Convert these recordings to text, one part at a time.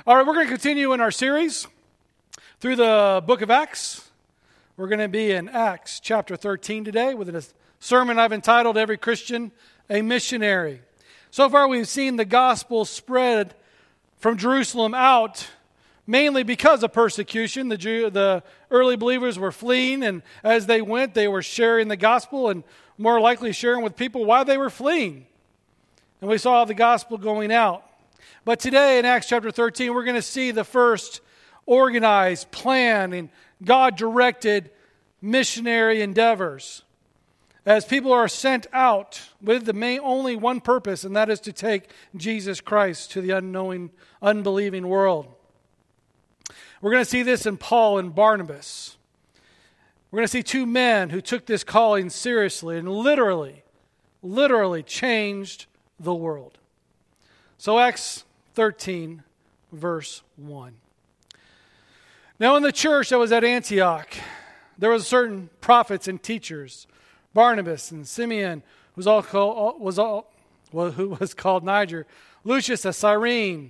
All right, we're going to continue in our series through the book of Acts. We're going to be in Acts chapter 13 today with a sermon I've entitled, Every Christian a Missionary. So far we've seen the gospel spread from Jerusalem out mainly because of persecution. The early believers were fleeing, and as they went, they were sharing the gospel and more likely sharing with people why they were fleeing. And we saw the gospel going out. But today in Acts chapter 13, we're going to see the first organized, planned, and God-directed missionary endeavors as people are sent out with the only one purpose, and that is to take Jesus Christ to the unknowing, unbelieving world. We're going to see this in Paul and Barnabas. We're going to see two men who took this calling seriously and literally changed the world. So Acts 13, verse 1. Now in the church that was at Antioch, there were certain prophets and teachers, Barnabas and Simeon, who was called Niger, Lucius of Cyrene,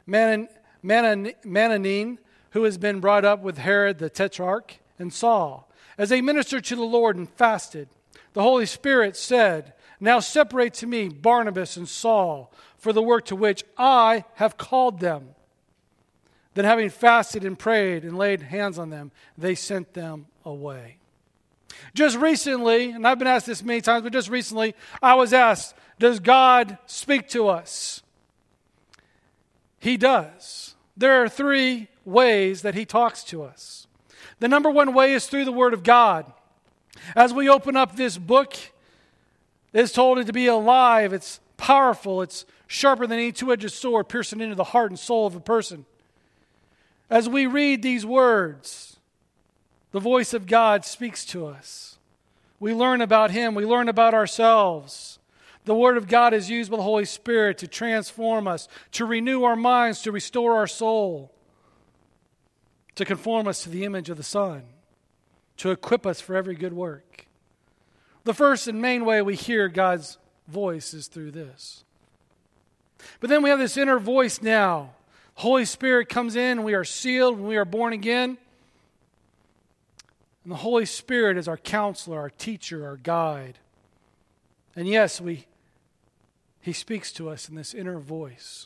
Manaen, who has been brought up with Herod the Tetrarch, and Saul. As they ministered to the Lord and fasted, the Holy Spirit said, "Now separate to me Barnabas and Saul for the work to which I have called them." Then having fasted and prayed and laid hands on them, they sent them away. Just recently, and I've been asked this many times, but just recently I was asked, does God speak to us? He does. There are three ways that He talks to us. The number one way is through the Word of God. As we open up this book, it's told it to be alive, it's powerful, it's sharper than any two-edged sword, piercing into the heart and soul of a person. As we read these words, the voice of God speaks to us. We learn about Him, we learn about ourselves. The Word of God is used by the Holy Spirit to transform us, to renew our minds, to restore our soul, to conform us to the image of the Son, to equip us for every good work. The first and main way we hear God's voice is through this. But then we have this inner voice now. Holy Spirit comes in and we are sealed and we are born again. And the Holy Spirit is our counselor, our teacher, our guide. And yes, He speaks to us in this inner voice.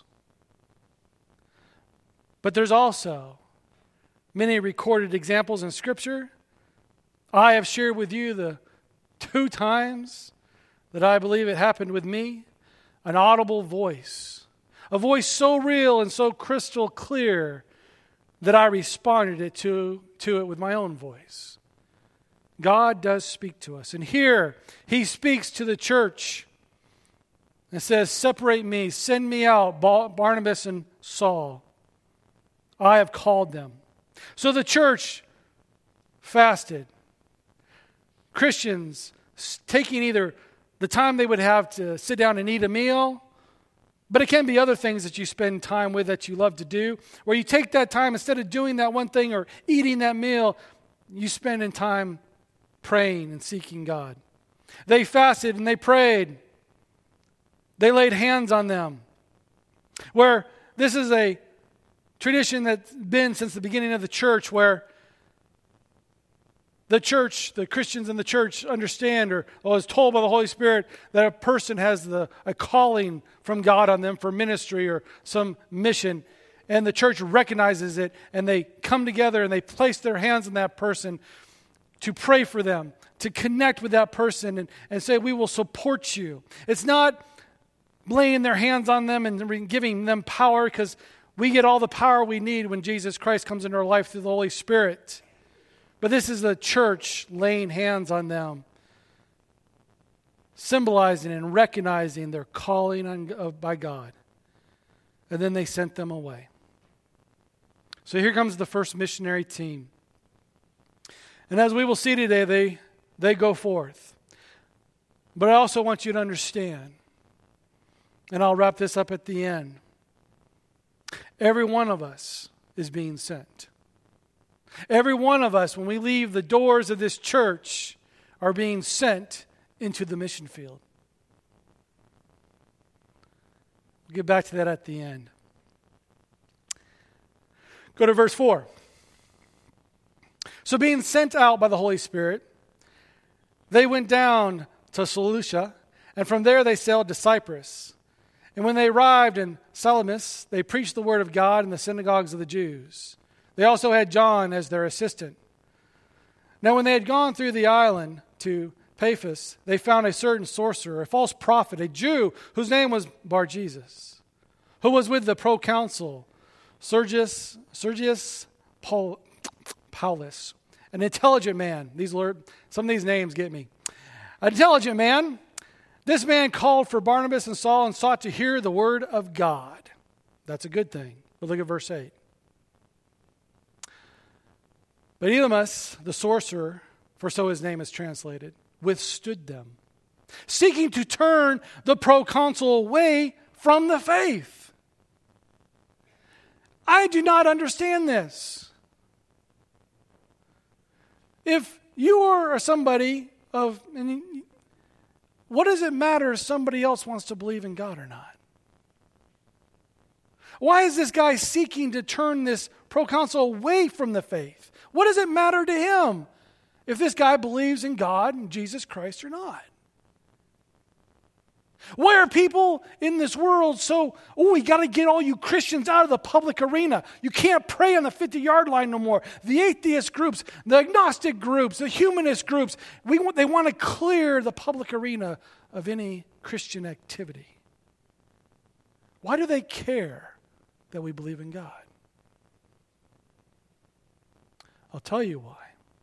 But there's also many recorded examples in Scripture. I have shared with you the 2 times that I believe it happened with me. An audible voice. A voice so real and so crystal clear that I responded to it with my own voice. God does speak to us. And here, He speaks to the church and says, "Separate me, send me out, Barnabas and Saul. I have called them." So the church fasted. Christians taking either the time they would have to sit down and eat a meal, but it can be other things that you spend time with that you love to do, where you take that time, instead of doing that one thing or eating that meal, you spend in time praying and seeking God. They fasted and they prayed. They laid hands on them. Where this is a tradition that's been since the beginning of the church, where the church, the Christians in the church understand or is told by the Holy Spirit that a person has a calling from God on them for ministry or some mission. And the church recognizes it and they come together and they place their hands on that person to pray for them, to connect with that person and say, "We will support you." It's not laying their hands on them and giving them power, because we get all the power we need when Jesus Christ comes into our life through the Holy Spirit. But this is the church laying hands on them, symbolizing and recognizing their calling by God. And then they sent them away. So here comes the first missionary team. And as we will see today, they go forth. But I also want you to understand, and I'll wrap this up at the end, every one of us is being sent. Every one of us, when we leave the doors of this church, are being sent into the mission field. We'll get back to that at the end. Go to verse 4. So being sent out by the Holy Spirit, they went down to Seleucia, and from there they sailed to Cyprus. And when they arrived in Salamis, they preached the word of God in the synagogues of the Jews. They also had John as their assistant. Now when they had gone through the island to Paphos, they found a certain sorcerer, a false prophet, a Jew, whose name was Bar-Jesus, who was with the proconsul Sergius Paulus, an intelligent man. Some of these names get me. An intelligent man. This man called for Barnabas and Saul and sought to hear the word of God. That's a good thing. But look at verse 8. But Elymas, the sorcerer, for so his name is translated, withstood them, seeking to turn the proconsul away from the faith. I do not understand this. If you are somebody of, what does it matter if somebody else wants to believe in God or not? Why is this guy seeking to turn this proconsul away from the faith? What does it matter to him if this guy believes in God and Jesus Christ or not? Why are people in this world we got to get all you Christians out of the public arena. You can't pray on the 50-yard line no more. The atheist groups, the agnostic groups, the humanist groups, they want to clear the public arena of any Christian activity. Why do they care that we believe in God? I'll tell you why.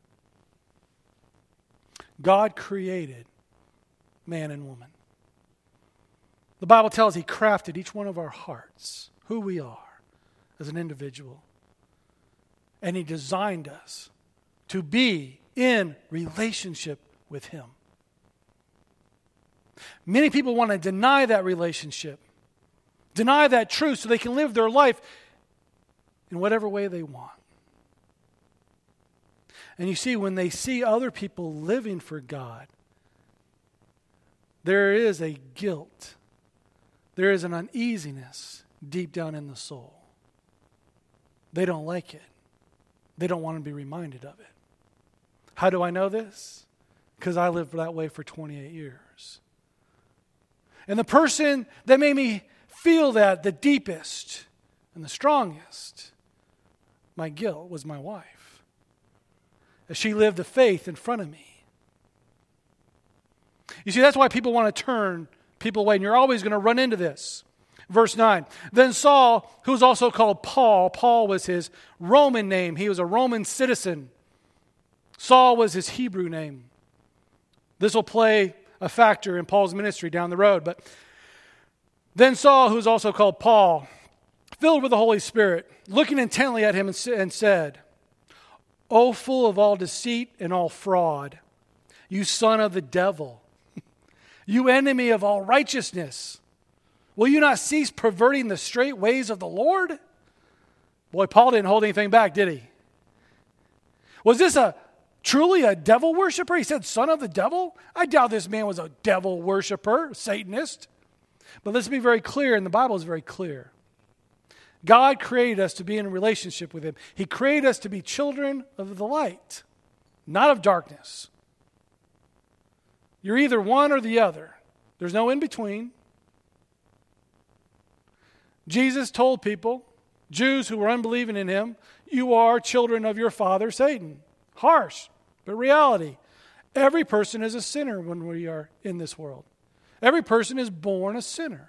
God created man and woman. The Bible tells He crafted each one of our hearts, who we are as an individual. And He designed us to be in relationship with Him. Many people want to deny that relationship, deny that truth so they can live their life in whatever way they want. And you see, when they see other people living for God, there is a guilt. There is an uneasiness deep down in the soul. They don't like it. They don't want to be reminded of it. How do I know this? Because I lived that way for 28 years. And the person that made me feel that the deepest and the strongest, my guilt, was my wife. As she lived the faith in front of me. You see, that's why people want to turn people away, and you're always going to run into this. Verse 9. Then Saul, who was also called Paul was his Roman name. He was a Roman citizen. Saul was his Hebrew name. This will play a factor in Paul's ministry down the road. But then Saul, who was also called Paul, filled with the Holy Spirit, looking intently at him and said, O full of all deceit and all fraud, you son of the devil, you enemy of all righteousness, will you not cease perverting the straight ways of the Lord? Boy, Paul didn't hold anything back, did he? Was this truly a devil worshiper? He said, son of the devil? I doubt this man was a devil worshiper, Satanist. But let's be very clear, and the Bible is very clear. God created us to be in a relationship with Him. He created us to be children of the light, not of darkness. You're either one or the other. There's no in between. Jesus told people, Jews who were unbelieving in Him, you are children of your father Satan. Harsh, but reality. Every person is a sinner when we are in this world. Every person is born a sinner.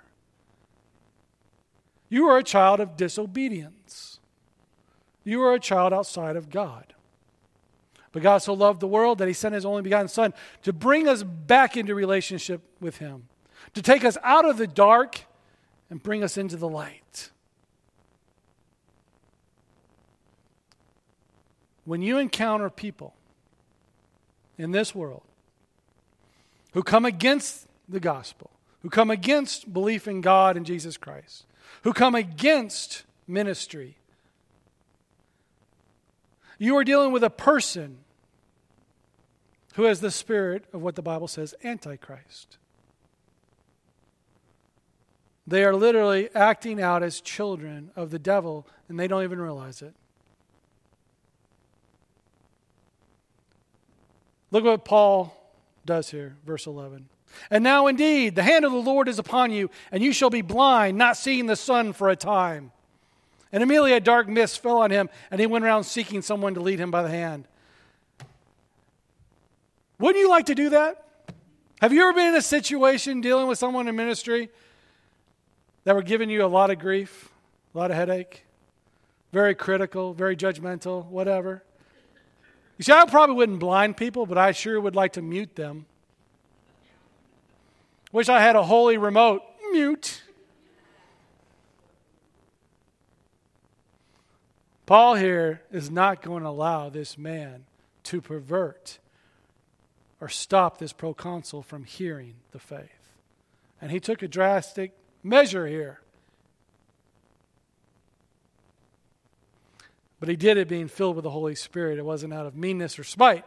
You are a child of disobedience. You are a child outside of God. But God so loved the world that He sent His only begotten Son to bring us back into relationship with Him, to take us out of the dark and bring us into the light. When you encounter people in this world who come against the gospel, who come against belief in God and Jesus Christ, who come against ministry, you are dealing with a person who has the spirit of what the Bible says, Antichrist. They are literally acting out as children of the devil, and they don't even realize it. Look what Paul does here, verse 11. And now indeed, the hand of the Lord is upon you, and you shall be blind, not seeing the sun for a time. And immediately a dark mist fell on him, and he went around seeking someone to lead him by the hand. Wouldn't you like to do that? Have you ever been in a situation dealing with someone in ministry that were giving you a lot of grief, a lot of headache, very critical, very judgmental, whatever? You see, I probably wouldn't blind people, but I sure would like to mute them. Wish I had a holy remote. Mute. Paul here is not going to allow this man to pervert or stop this proconsul from hearing the faith. And he took a drastic measure here. But he did it being filled with the Holy Spirit. It wasn't out of meanness or spite.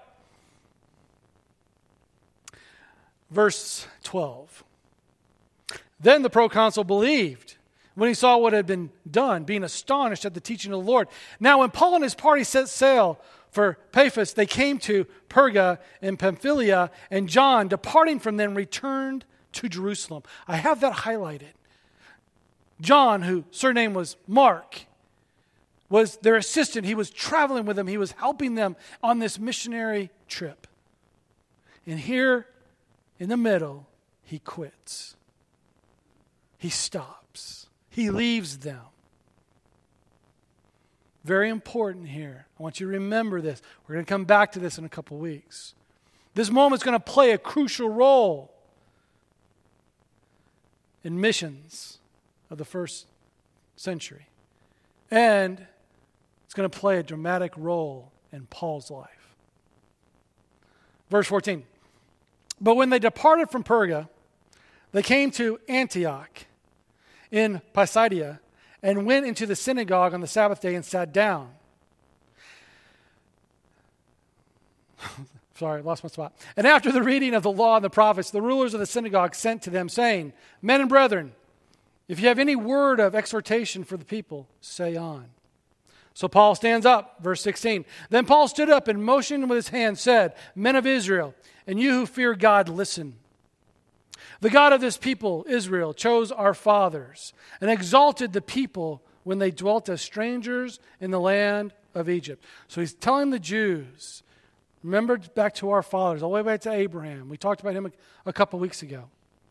Verse 12. Then the proconsul believed when he saw what had been done, being astonished at the teaching of the Lord. Now when Paul and his party set sail for Paphos, they came to Perga in Pamphylia, and John, departing from them, returned to Jerusalem. I have that highlighted. John, whose surname was Mark, was their assistant. He was traveling with them. He was helping them on this missionary trip. And here in the middle, he quits. He stops. He leaves them. Very important here. I want you to remember this. We're going to come back to this in a couple weeks. This moment's going to play a crucial role in missions of the first century. And it's going to play a dramatic role in Paul's life. Verse 14. But when they departed from Perga, they came to Antioch in Pisidia and went into the synagogue on the Sabbath day and sat down. Sorry, lost my spot. And after the reading of the law and the prophets, the rulers of the synagogue sent to them, saying, Men and brethren, if you have any word of exhortation for the people, say on. So Paul stands up, verse 16. Then Paul stood up and motioned with his hand, said, Men of Israel, and you who fear God, listen. The God of this people, Israel, chose our fathers and exalted the people when they dwelt as strangers in the land of Egypt. So he's telling the Jews, remember back to our fathers, all the way back to Abraham. We talked about him a couple weeks ago.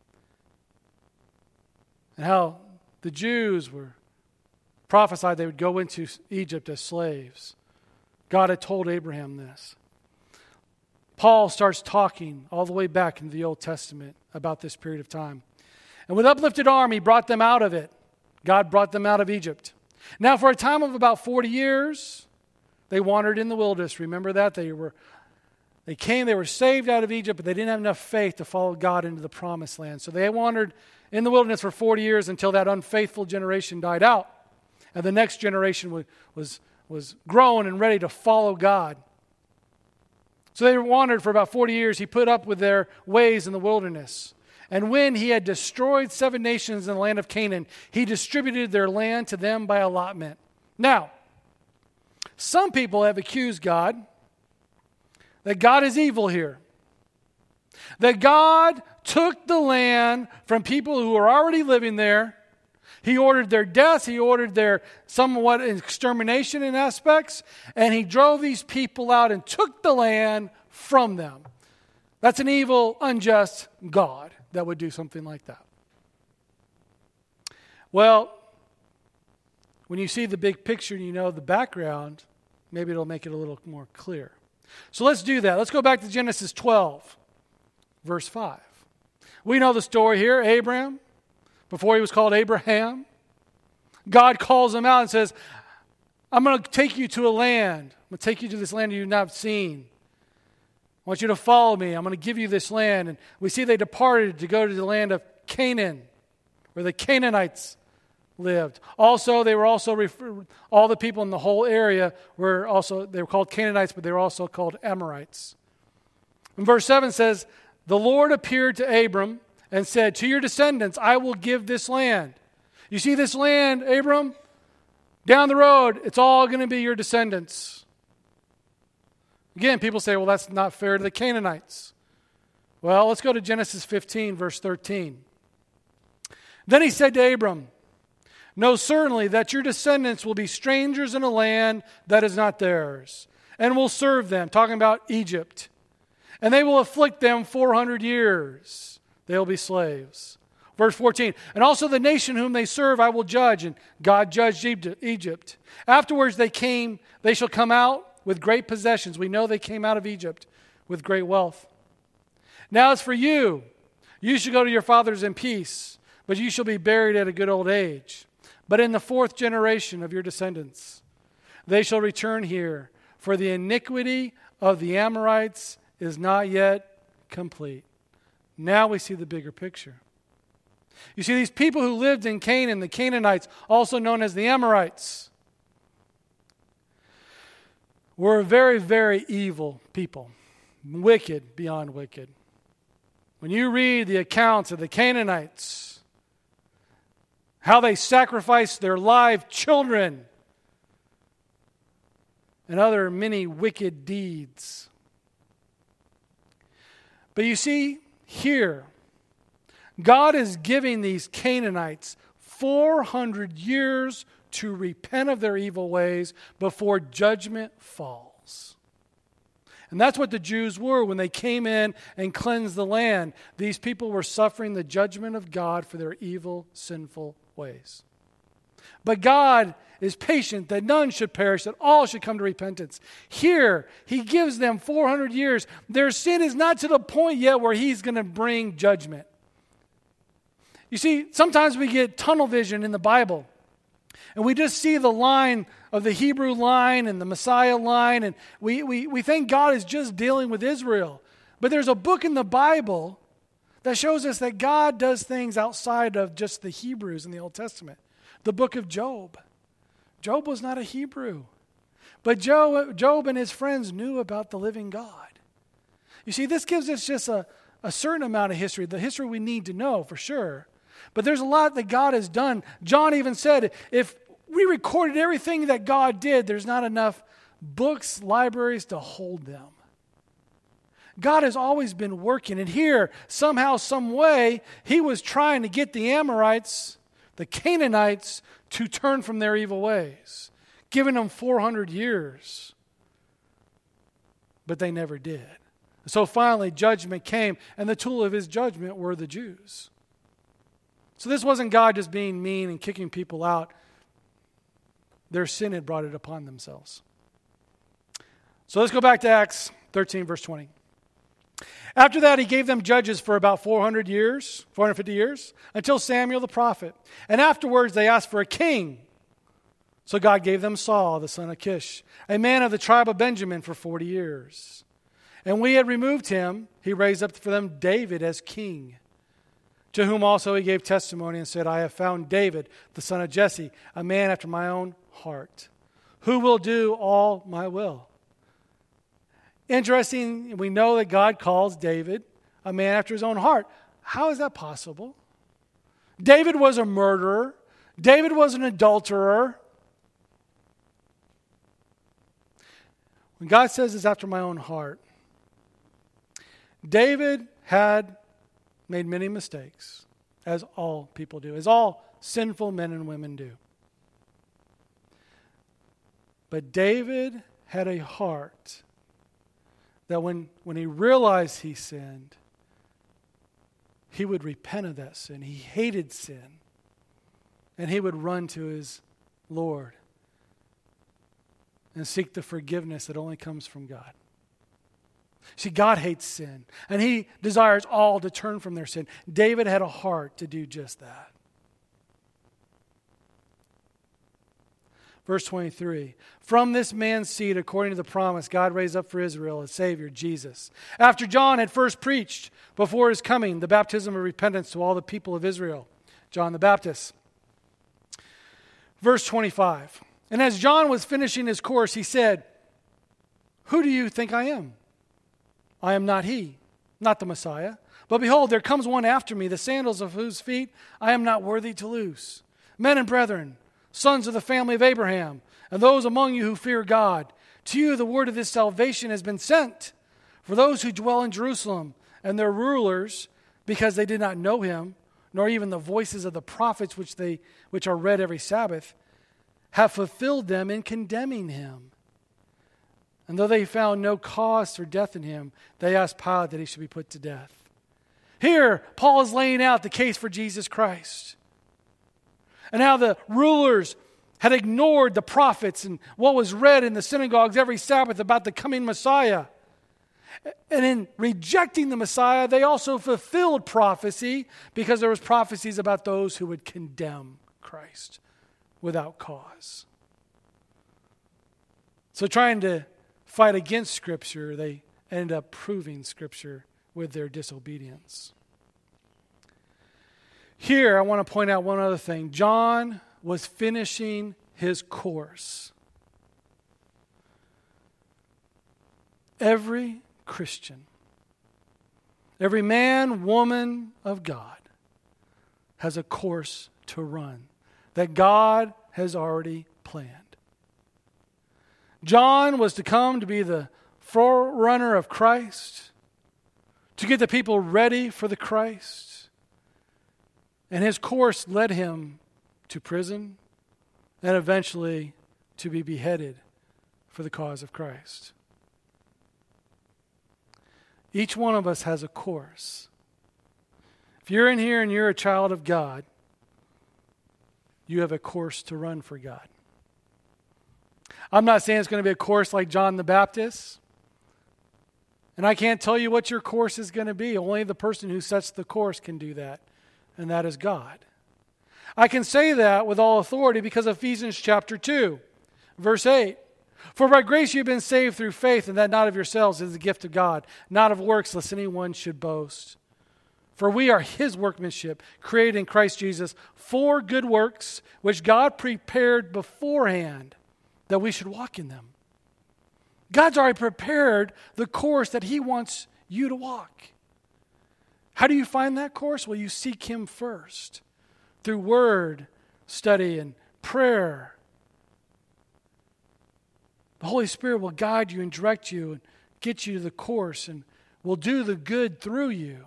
And how the Jews were prophesied they would go into Egypt as slaves. God had told Abraham this. Paul starts talking all the way back into the Old Testament about this period of time. And with uplifted arm, he brought them out of it. God brought them out of Egypt. Now, for a time of about 40 years, they wandered in the wilderness. Remember that? They were saved out of Egypt, but they didn't have enough faith to follow God into the promised land. So they wandered in the wilderness for 40 years until that unfaithful generation died out. And the next generation was grown and ready to follow God. So they wandered for about 40 years. He put up with their ways in the wilderness. And when he had destroyed 7 nations in the land of Canaan, he distributed their land to them by allotment. Now, some people have accused God that God is evil here. That God took the land from people who were already living there. He ordered their deaths. He ordered their somewhat extermination in aspects. And he drove these people out and took the land from them. That's an evil, unjust God that would do something like that. Well, when you see the big picture and you know the background, maybe it'll make it a little more clear. So let's do that. Let's go back to Genesis 12, verse 5. We know the story here. Abraham, before he was called Abraham, God calls him out and says, I'm going to take you to a land. I'm going to take you to this land you've not seen. I want you to follow me. I'm going to give you this land. And we see they departed to go to the land of Canaan, where the Canaanites lived. Also, they were also all the people in the whole area they were called Canaanites, but they were also called Amorites. And verse 7 says, the Lord appeared to Abram and said, to your descendants, I will give this land. You see this land, Abram? Down the road, it's all going to be your descendants. Again, people say, well, that's not fair to the Canaanites. Well, let's go to Genesis 15, verse 13. Then he said to Abram, know certainly that your descendants will be strangers in a land that is not theirs, and will serve them, talking about Egypt. And they will afflict them 400 years. They will be slaves. Verse 14, and also the nation whom they serve I will judge, and God judged Egypt. Afterwards they shall come out with great possessions. We know they came out of Egypt with great wealth. Now as for you, you shall go to your fathers in peace, but you shall be buried at a good old age. But in the 4th generation of your descendants, they shall return here, for the iniquity of the Amorites is not yet complete. Now we see the bigger picture. You see, these people who lived in Canaan, the Canaanites, also known as the Amorites, were a very, very evil people. Wicked beyond wicked. When you read the accounts of the Canaanites, how they sacrificed their live children and other many wicked deeds. But you see, here, God is giving these Canaanites 400 years to repent of their evil ways before judgment falls. And that's what the Jews were when they came in and cleansed the land. These people were suffering the judgment of God for their evil, sinful ways. But God is patient that none should perish, that all should come to repentance. Here, He gives them 400 years. Their sin is not to the point yet where He's going to bring judgment. You see, sometimes we get tunnel vision in the Bible, and we just see the line of the Hebrew line and the Messiah line, and we think God is just dealing with Israel. But there's a book in the Bible that shows us that God does things outside of just the Hebrews in the Old Testament. The book of Job. Job was not a Hebrew, but Job and his friends knew about the living God. You see, this gives us just a certain amount of history, the history we need to know for sure. But there's a lot that God has done. John even said, if we recorded everything that God did, there's not enough books, libraries to hold them. God has always been working. And here, somehow, some way, He was trying to get the Amorites, the Canaanites, to turn from their evil ways, giving them 400 years. But they never did. So finally, judgment came, and the tool of His judgment were the Jews. So this wasn't God just being mean and kicking people out. Their sin had brought it upon themselves. So let's go back to Acts 13, verse 20. After that, He gave them judges for about 450 years, until Samuel the prophet. And afterwards, they asked for a king. So God gave them Saul, the son of Kish, a man of the tribe of Benjamin, for 40 years. And when He had removed him, He raised up for them David as king, to whom also He gave testimony and said, I have found David, the son of Jesse, a man after my own heart, who will do all my will. Interesting, we know that God calls David a man after His own heart. How is that possible? David was a murderer. David was an adulterer. When God says it's after my own heart, David had made many mistakes, as all people do, as all sinful men and women do. But David had a heart that when he realized he sinned, he would repent of that sin. He hated sin. And he would run to his Lord and seek the forgiveness that only comes from God. See, God hates sin, and He desires all to turn from their sin. David had a heart to do just that. Verse 23, from this man's seed, according to the promise, God raised up for Israel a Savior, Jesus. After John had first preached before His coming the baptism of repentance to all the people of Israel, John the Baptist. Verse 25, and as John was finishing his course, he said, who do you think I am? I am not He, not the Messiah. But behold, there comes one after me, the sandals of whose feet I am not worthy to loose. Men and brethren, sons of the family of Abraham, and those among you who fear God, To you the word of this salvation has been sent. For those who dwell in Jerusalem and their rulers, because they did not know him, nor even the voices of the prophets which are read every Sabbath, have fulfilled them in condemning him. And though they found no cause for death in him, they asked Pilate that he should be put to death. Here, Paul is laying out the case for Jesus Christ. And how the rulers had ignored the prophets and what was read in the synagogues every Sabbath about the coming Messiah. And in rejecting the Messiah, they also fulfilled prophecy because there was prophecies about those who would condemn Christ without cause. So trying to fight against Scripture, they ended up proving Scripture with their disobedience. Here, I want to point out one other thing. John was finishing his course. Every Christian, every man, woman of God has a course to run that God has already planned. John was to come to be the forerunner of Christ, to get the people ready for the Christ. And his course led him to prison and eventually to be beheaded for the cause of Christ. Each one of us has a course. If you're in here and you're a child of God, you have a course to run for God. I'm not saying it's going to be a course like John the Baptist. And I can't tell you what your course is going to be. Only the person who sets the course can do that, and that is God. I can say that with all authority because of Ephesians chapter 2, verse 8. For by grace you have been saved through faith, and that not of yourselves is the gift of God, not of works, lest anyone should boast. For we are his workmanship, created in Christ Jesus for good works, which God prepared beforehand that we should walk in them. God's already prepared the course that he wants you to walk. How do you find that course? Well, you seek him first through word study and prayer. The Holy Spirit will guide you and direct you and get you to the course and will do the good through you.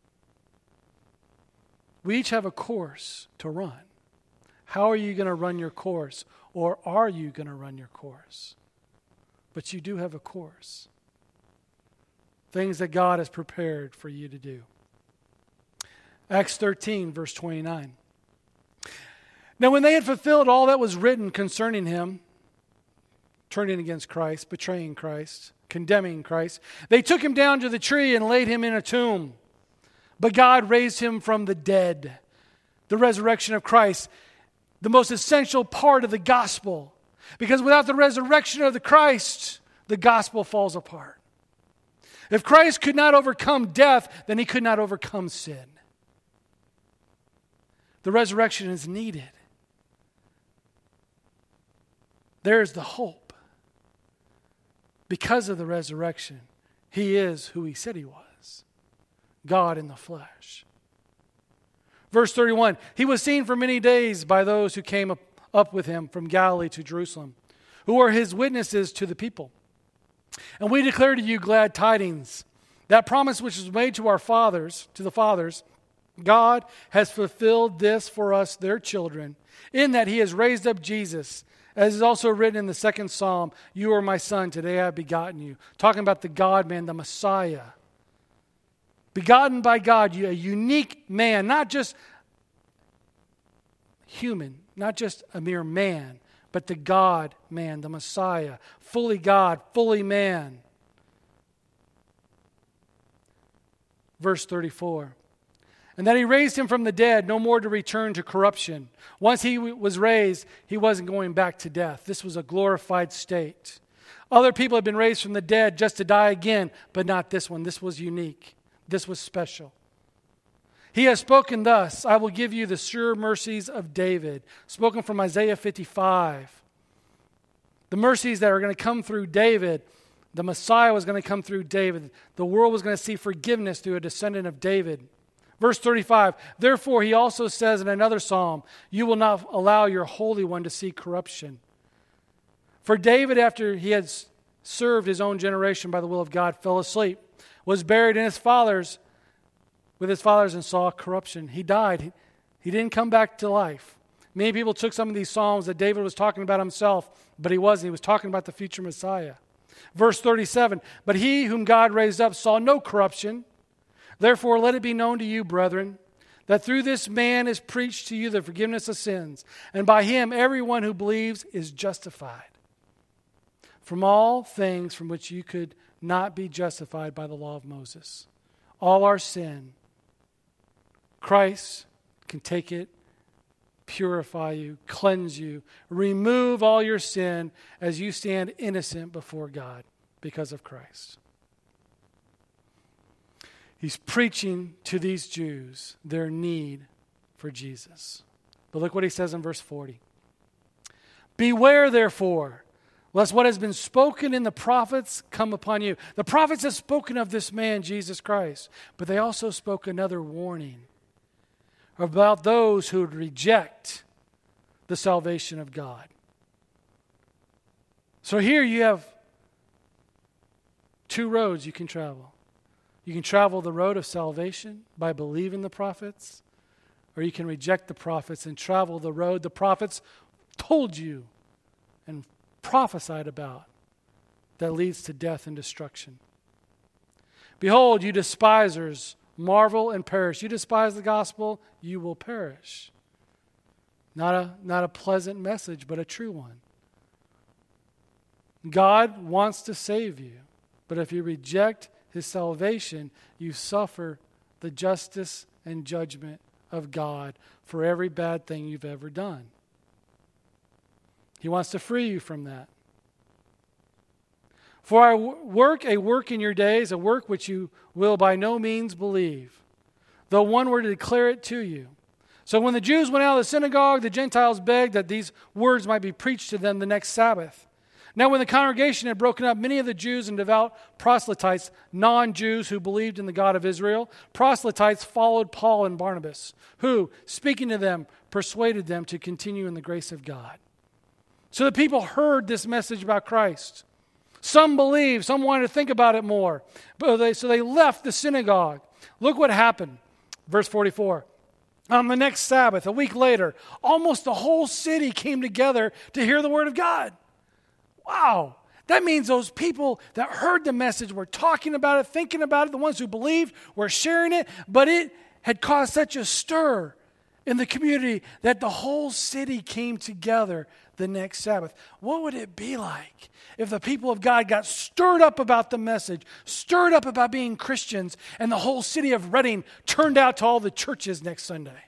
We each have a course to run. How are you going to run your course? Or are you going to run your course? But you do have a course. Things that God has prepared for you to do. Acts 13, verse 29. Now when they had fulfilled all that was written concerning him, turning against Christ, betraying Christ, condemning Christ, they took him down to the tree and laid him in a tomb. But God raised him from the dead. The resurrection of Christ, the most essential part of the gospel. Because without the resurrection of the Christ, the gospel falls apart. If Christ could not overcome death, then he could not overcome sin. The resurrection is needed. There's the hope. Because of the resurrection, he is who he said he was. God in the flesh. Verse 31, he was seen for many days by those who came up with him from Galilee to Jerusalem, who were his witnesses to the people. And we declare to you glad tidings. That promise which was made to our fathers, God has fulfilled this for us, their children, in that he has raised up Jesus, as is also written in the second Psalm, you are my son, today I have begotten you. Talking about the God-man, the Messiah. Begotten by God, a unique man, not just human, not just a mere man, but the God-man, the Messiah, fully God, fully man. Verse 34. And that he raised him from the dead, no more to return to corruption. Once he was raised, he wasn't going back to death. This was a glorified state. Other people had been raised from the dead just to die again, but not this one. This was unique. This was special. He has spoken thus, I will give you the sure mercies of David. Spoken from Isaiah 55. The mercies that are going to come through David. The Messiah was going to come through David. The world was going to see forgiveness through a descendant of David. Verse 35, therefore he also says in another psalm, you will not allow your Holy One to see corruption. For David, after he had served his own generation by the will of God, fell asleep, was buried with his fathers and saw corruption. He died. He didn't come back to life. Many people took some of these Psalms that David was talking about himself, but he wasn't. He was talking about the future Messiah. Verse 37, but he whom God raised up saw no corruption. Therefore let it be known to you, brethren, that through this man is preached to you the forgiveness of sins, and by him everyone who believes is justified from all things from which you could not be justified by the law of Moses. All our sin, Christ can take it, purify you, cleanse you, remove all your sin as you stand innocent before God because of Christ. He's preaching to these Jews their need for Jesus. But look what he says in verse 40. Beware, therefore, lest what has been spoken in the prophets come upon you. The prophets have spoken of this man, Jesus Christ, but they also spoke another warning about those who would reject the salvation of God. So here you have two roads you can travel. You can travel the road of salvation by believing the prophets, or you can reject the prophets and travel the road the prophets told you and prophesied about that leads to death and destruction. Behold, you despisers, marvel and perish. You despise the gospel, you will perish. Not a pleasant message, but a true one. God wants to save you, but if you reject his salvation, you suffer the justice and judgment of God for every bad thing you've ever done. He wants to free you from that. For I work a work in your days, a work which you will by no means believe, though one were to declare it to you. So when the Jews went out of the synagogue, the Gentiles begged that these words might be preached to them the next Sabbath. Now when the congregation had broken up, many of the Jews and devout proselytes, non-Jews who believed in the God of Israel, proselytes followed Paul and Barnabas, who, speaking to them, persuaded them to continue in the grace of God. So the people heard this message about Christ. Some believed, some wanted to think about it more. So they left the synagogue. Look what happened. Verse 44. On the next Sabbath, a week later, almost the whole city came together to hear the word of God. Wow. That means those people that heard the message were talking about it, thinking about it. The ones who believed were sharing it. But it had caused such a stir in the community that the whole city came together the next Sabbath. What would it be like if the people of God got stirred up about the message, stirred up about being Christians, and the whole city of Reading turned out to all the churches next Sunday?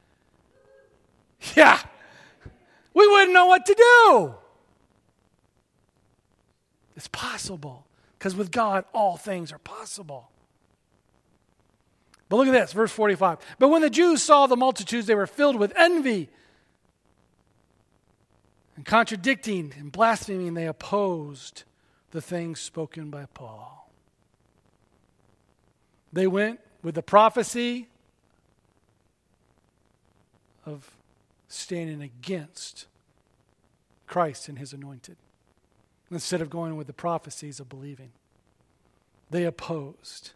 Yeah, we wouldn't know what to do. It's possible, because with God, all things are possible. But look at this, verse 45. But when the Jews saw the multitudes, they were filled with envy. And contradicting and blaspheming, they opposed the things spoken by Paul. They went with the prophecy of standing against Christ and his anointed, instead of going with the prophecies of believing. They opposed.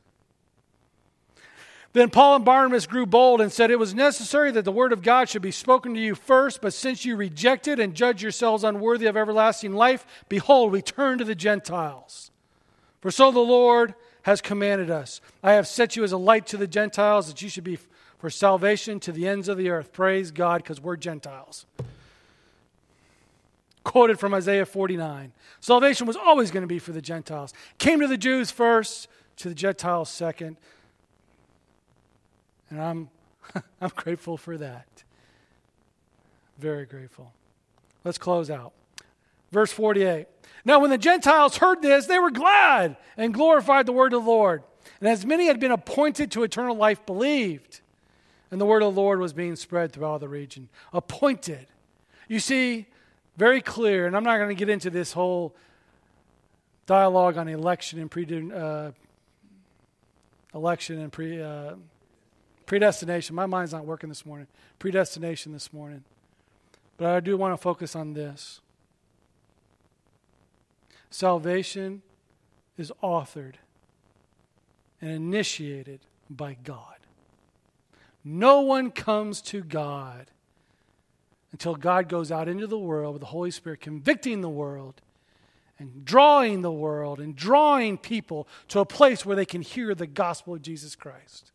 Then Paul and Barnabas grew bold and said, it was necessary that the word of God should be spoken to you first, but since you rejected and judge yourselves unworthy of everlasting life, behold, we turn to the Gentiles. For so the Lord has commanded us. I have set you as a light to the Gentiles, that you should be for salvation to the ends of the earth. Praise God, because we're Gentiles. Quoted from Isaiah 49. Salvation was always going to be for the Gentiles. Came to the Jews first, to the Gentiles second. And I'm grateful for that. Very grateful. Let's close out. Verse 48. Now when the Gentiles heard this, they were glad and glorified the word of the Lord. And as many had been appointed to eternal life believed. And the word of the Lord was being spread throughout the region. Appointed. You see, very clear, and I'm not going to get into this whole dialogue on election and predestination. My mind's not working this morning. Predestination this morning. But I do want to focus on this. Salvation is authored and initiated by God. No one comes to God until God goes out into the world with the Holy Spirit convicting the world and drawing the world and drawing people to a place where they can hear the gospel of Jesus Christ.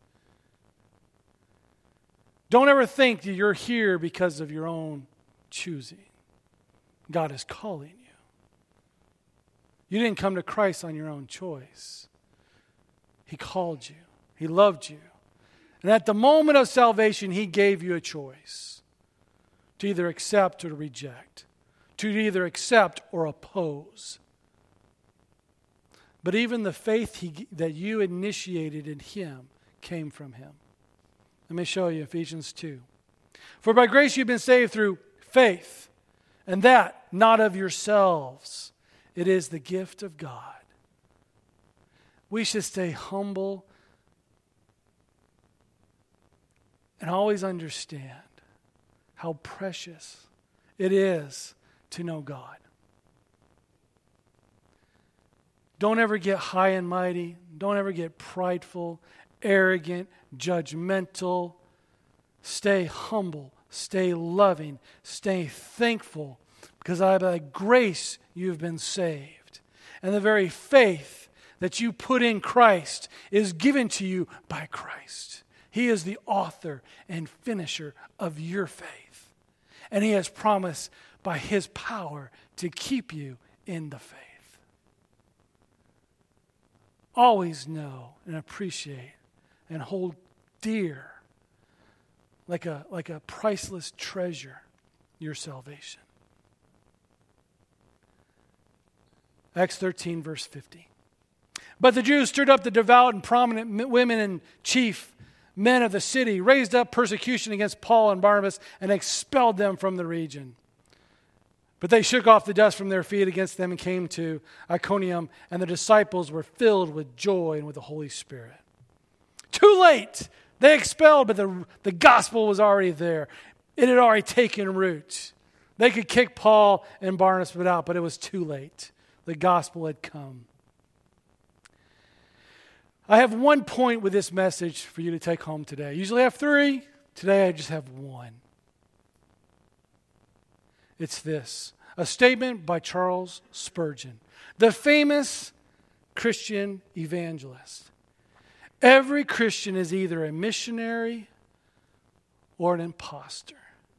Don't ever think that you're here because of your own choosing. God is calling you. You didn't come to Christ on your own choice. He called you. He loved you. And at the moment of salvation, He gave you a choice to either accept or to reject, to either accept or oppose. But even the faith that you initiated in Him came from Him. Let me show you Ephesians 2. For by grace you've been saved through faith, and that not of yourselves. It is the gift of God. We should stay humble and always understand how precious it is to know God. Don't ever get high and mighty. Don't ever get prideful, arrogant, judgmental. Stay humble. Stay loving. Stay thankful. Because by grace you've been saved. And the very faith that you put in Christ is given to you by Christ. He is the author and finisher of your faith. And He has promised by His power to keep you in the faith. Always know and appreciate and hold dear, like a priceless treasure, your salvation. Acts 13, verse 50. But the Jews stirred up the devout and prominent women and chief men of the city, raised up persecution against Paul and Barnabas, and expelled them from the region. But they shook off the dust from their feet against them and came to Iconium, and the disciples were filled with joy and with the Holy Spirit. Too late! They expelled, but the gospel was already there. It had already taken root. They could kick Paul and Barnabas out, but it was too late. The gospel had come. I have one point with this message for you to take home today. I usually have 3. Today I just have 1. It's this. A statement by Charles Spurgeon, the famous Christian evangelist. Every Christian is either a missionary or an imposter.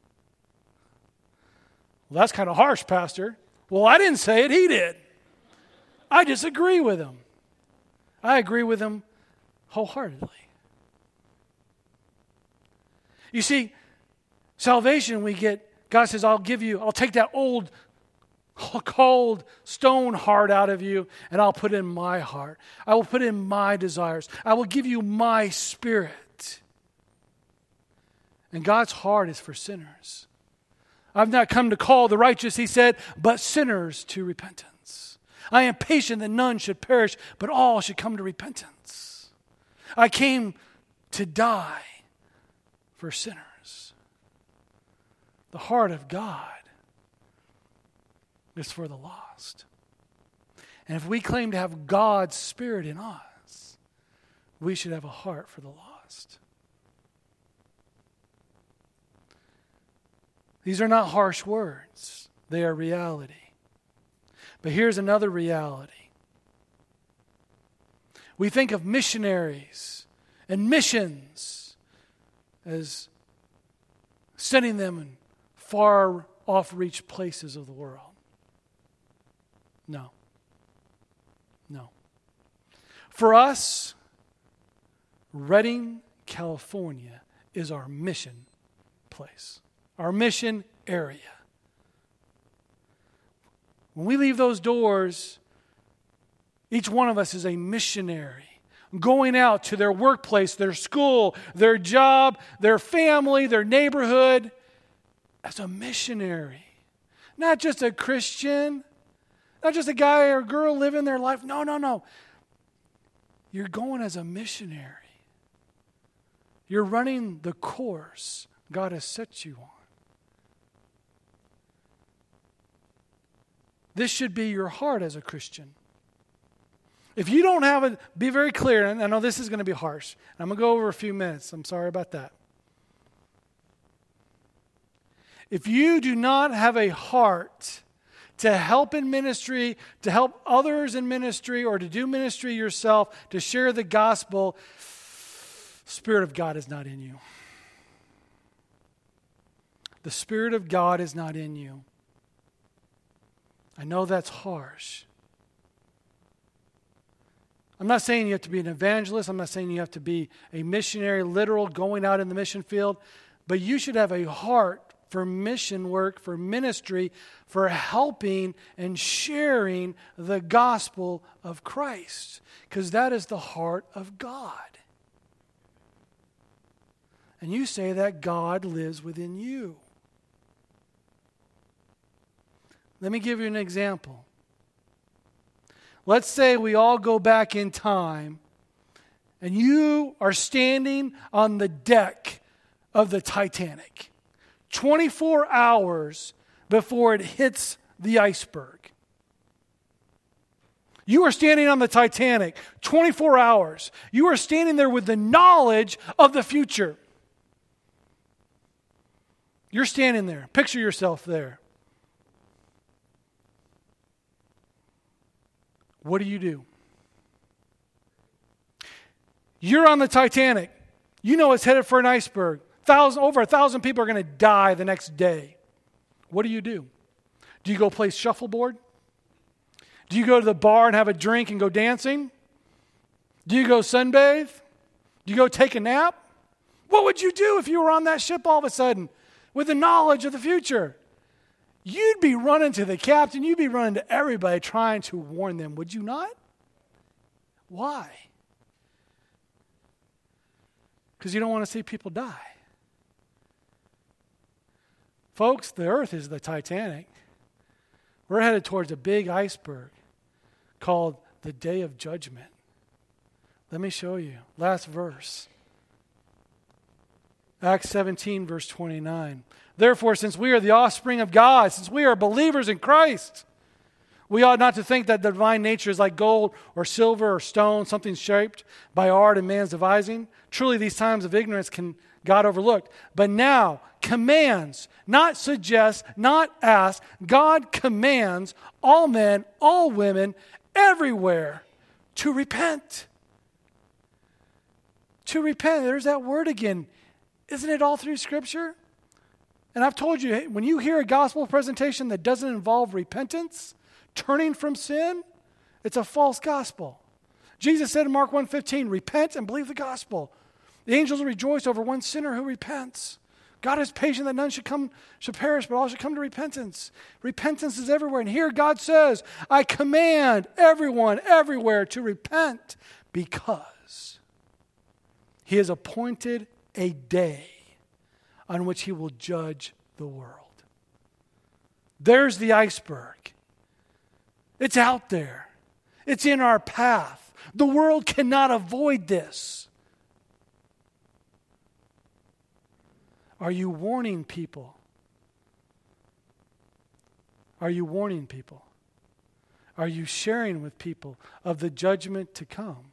Well, that's kind of harsh, Pastor. Well, I didn't say it, he did. I disagree with him. I agree with him wholeheartedly. You see, salvation God says, I'll take that old, cold, stone heart out of you, and I'll put in my heart. I will put in my desires. I will give you my Spirit. And God's heart is for sinners. I've not come to call the righteous, He said, but sinners to repentance. I am patient that none should perish, but all should come to repentance. I came to die for sinners. The heart of God is for the lost. And if we claim to have God's Spirit in us, we should have a heart for the lost. These are not harsh words. They are reality. But here's another reality. We think of missionaries and missions as sending them in far off-reach places of the world. No. For us, Redding, California is our mission place, our mission area. When we leave those doors, each one of us is a missionary going out to their workplace, their school, their job, their family, their neighborhood as a missionary. Not just a Christian, not just a guy or girl living their life. No. You're going as a missionary. You're running the course God has set you on. This should be your heart as a Christian. If you don't have it, be very clear, and I know this is going to be harsh. I'm going to go over a few minutes. I'm sorry about that. If you do not have a heart to help in ministry, to help others in ministry, or to do ministry yourself, to share the gospel, the Spirit of God is not in you. The Spirit of God is not in you. I know that's harsh. I'm not saying you have to be an evangelist. I'm not saying you have to be a missionary, literal, going out in the mission field. But you should have a heart for mission work, for ministry, for helping and sharing the gospel of Christ. Because that is the heart of God. And you say that God lives within you. Let me give you an example. Let's say we all go back in time and you are standing on the deck of the Titanic 24 hours before it hits the iceberg. You are standing on the Titanic 24 hours. You are standing there with the knowledge of the future. You're standing there. Picture yourself there. What do? You're on the Titanic. You know it's headed for an iceberg. Over 1,000 people are going to die the next day. What do? Do you go play shuffleboard? Do you go to the bar and have a drink and go dancing? Do you go sunbathe? Do you go take a nap? What would you do if you were on that ship all of a sudden with the knowledge of the future? You'd be running to the captain. You'd be running to everybody trying to warn them, would you not? Why? Because you don't want to see people die. Folks, the earth is the Titanic. We're headed towards a big iceberg called the Day of Judgment. Let me show you. Last verse. Acts 17, verse 29. Therefore, since we are the offspring of God, since we are believers in Christ, we ought not to think that the divine nature is like gold or silver or stone, something shaped by art and man's devising. Truly, these times of ignorance can God overlooked. But now, commands, not suggests, not asks, God commands all men, all women, everywhere to repent. To repent. There's that word again. Isn't it all through Scripture? And I've told you, when you hear a gospel presentation that doesn't involve repentance, turning from sin, it's a false gospel. Jesus said in Mark 1:15, repent and believe the gospel. The angels will rejoice over one sinner who repents. God is patient that none should perish, but all should come to repentance. Repentance is everywhere. And here God says, I command everyone everywhere to repent because He has appointed a day on which He will judge the world. There's the iceberg. It's out there. It's in our path. The world cannot avoid this. Are you warning people? Are you warning people? Are you sharing with people of the judgment to come?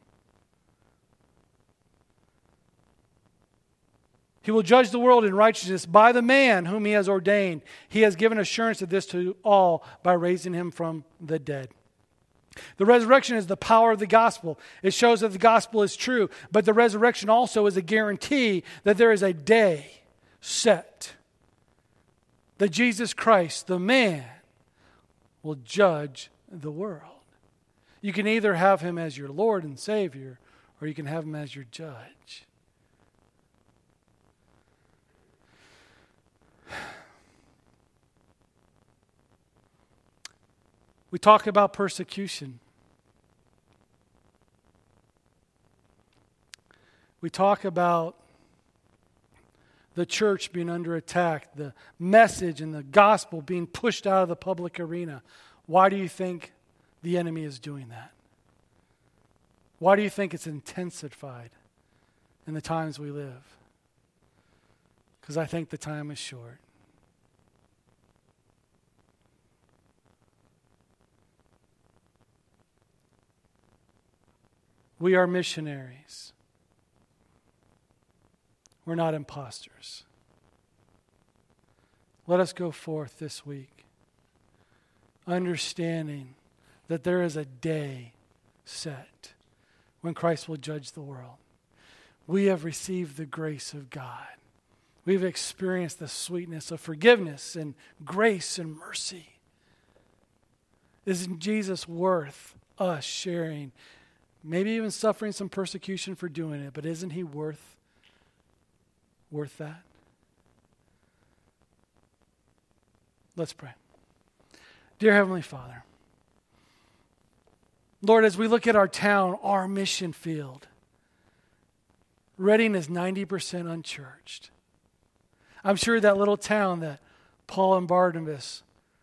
He will judge the world in righteousness by the man whom He has ordained. He has given assurance of this to all by raising Him from the dead. The resurrection is the power of the gospel. It shows that the gospel is true. But the resurrection also is a guarantee that there is a day set that Jesus Christ, the man, will judge the world. You can either have Him as your Lord and Savior, or you can have Him as your judge. We talk about persecution. We talk about the church being under attack, the message and the gospel being pushed out of the public arena. Why do you think the enemy is doing that? Why do you think it's intensified in the times we live? Because I think the time is short. We are missionaries. We're not imposters. Let us go forth this week, understanding that there is a day set when Christ will judge the world. We have received the grace of God. We've experienced the sweetness of forgiveness and grace and mercy. Isn't Jesus worth us sharing, maybe even suffering some persecution for doing it, but isn't he worth that? Let's pray. Dear Heavenly Father, Lord, as we look at our town, our mission field, Redding is 90% unchurched. I'm sure that little town that Paul and Barnabas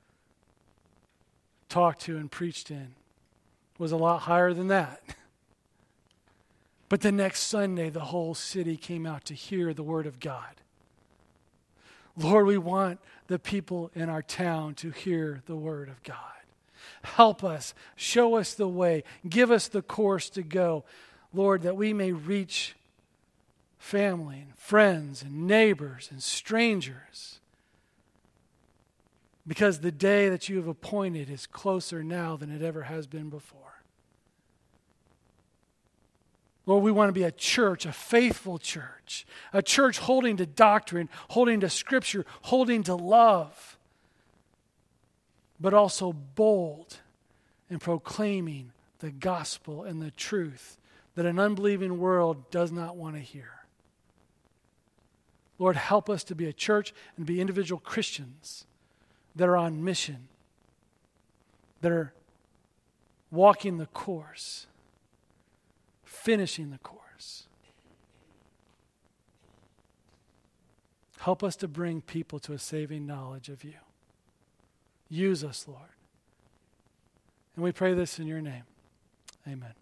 talked to and preached in was a lot higher than that. But the next Sunday, the whole city came out to hear the word of God. Lord, we want the people in our town to hear the word of God. Help us, show us the way, give us the course to go, Lord, that we may reach family and friends and neighbors and strangers. Because the day that you have appointed is closer now than it ever has been before. Lord, we want to be a church, a faithful church, a church holding to doctrine, holding to Scripture, holding to love, but also bold in proclaiming the gospel and the truth that an unbelieving world does not want to hear. Lord, help us to be a church and be individual Christians that are on mission, that are walking the course, finishing the course. Help us to bring people to a saving knowledge of you. Use us, Lord. And we pray this in your name. Amen.